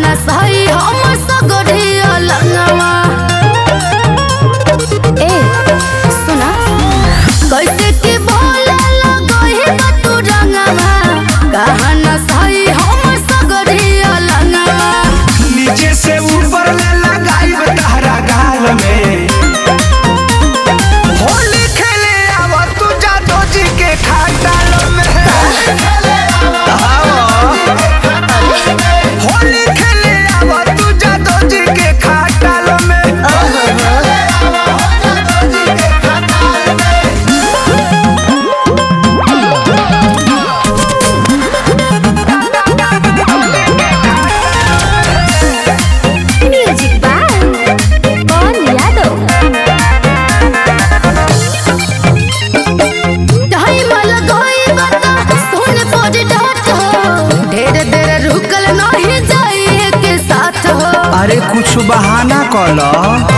कहना सही हम सगरिया लंगवा। ए सुना कैसे के बोले लगही तू रंगवा, कहना सही हम सगरिया लंगवा। नीचे से ऊपर ले लगाई तहरा गाल में, होली खेले आवा तू जादो जी के खटाल में। होली खेले आवा तू जादो जी के खटाल में। म्यूजिक बाय कौन यादव। दही मल गई बता सुन पड़ डाट हो, ढेर देर रुकल नहीं जाइए के साथ हो। अरे कुछ बहाना कलो,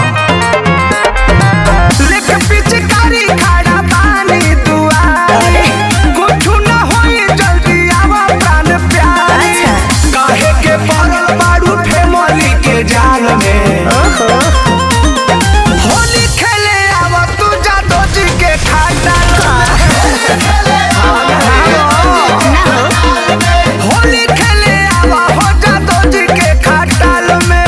लेके पिचकारी खड़ा पानी दुआरे, कुछ न होई जल्दी आवा प्राण प्यारे। काहे के पड़ल बारू फैमिली के जाल में। होली खेले आवा तू जादो जी के खटाल में। होली खेले आवा हो जादो जी के खटाल में।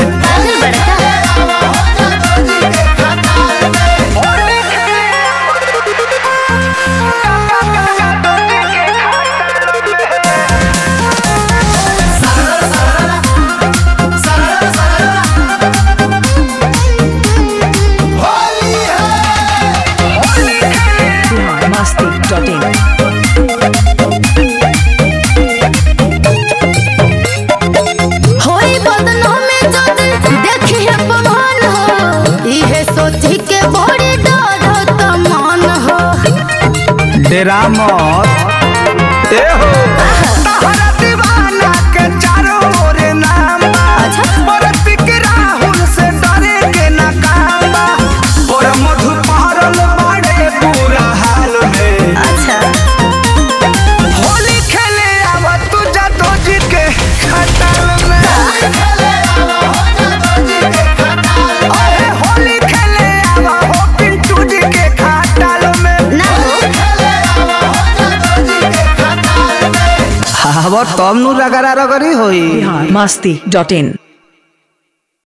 होई बदनों में जद देखिए पवन हो, इहे सोची के बड़ी डर त मन हो। डेरा मत ए हो, तहरा दीवाना के चारों ओर नाम बा। बरती के राहुल से डरे के ना काम बा। और मधु पहरल बाड़े पूरा हाल में। अच्छा होली खेले आवा तू जादो जी के खटाल में। अरे होली खेले आवा हो पिंटू जी के खटाल में। ना हो आवा तब नु रगड़ा रगड़ी होई। masti.in